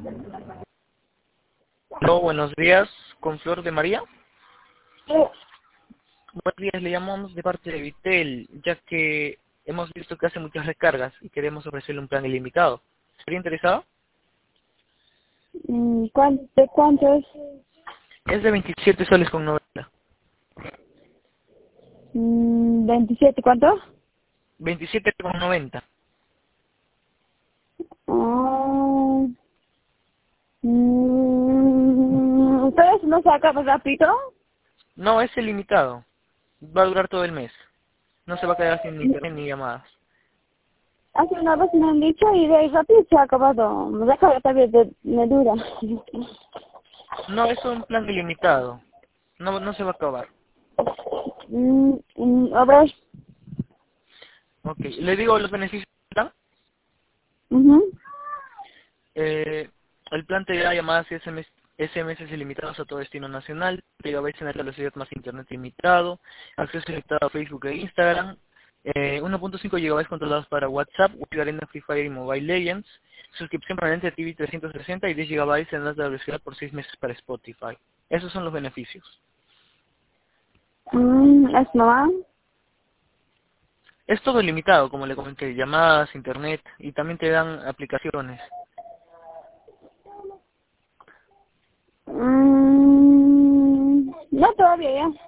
Hola, buenos días, con Flor de María. Sí. Buenos días, le llamamos de parte de Vitel, ya que hemos visto que hace muchas recargas y queremos ofrecerle un plan ilimitado. ¿Estaría interesado? ¿De cuánto es? Es de 27 soles con 90. 27, ¿cuánto? 27 con 90. Ah, ¿Ustedes no sacan rápido? No, es ilimitado. Va a durar todo el mes. No se va a quedar sin internet ni llamadas. Hace una vez me han dicho y de ahí rápido se ha acabado. Me deja también me dura. No, es un plan ilimitado. No se va a acabar. A ver. Ok, le digo los beneficios del plan. Ujú. El plan te da llamadas y SMS ilimitados a todo destino nacional, gigabytes en alta velocidad más internet ilimitado, acceso ilimitado a Facebook e Instagram, 1.5 gigabytes controlados para WhatsApp, Wii Arena, Free Fire y Mobile Legends, suscripción permanente a TV 360 y 10 gigabytes en alta velocidad por 6 meses para Spotify. Esos son los beneficios. ¿Es normal? Es todo ilimitado, como le comenté, llamadas, internet y también te dan aplicaciones. No, todavía ya.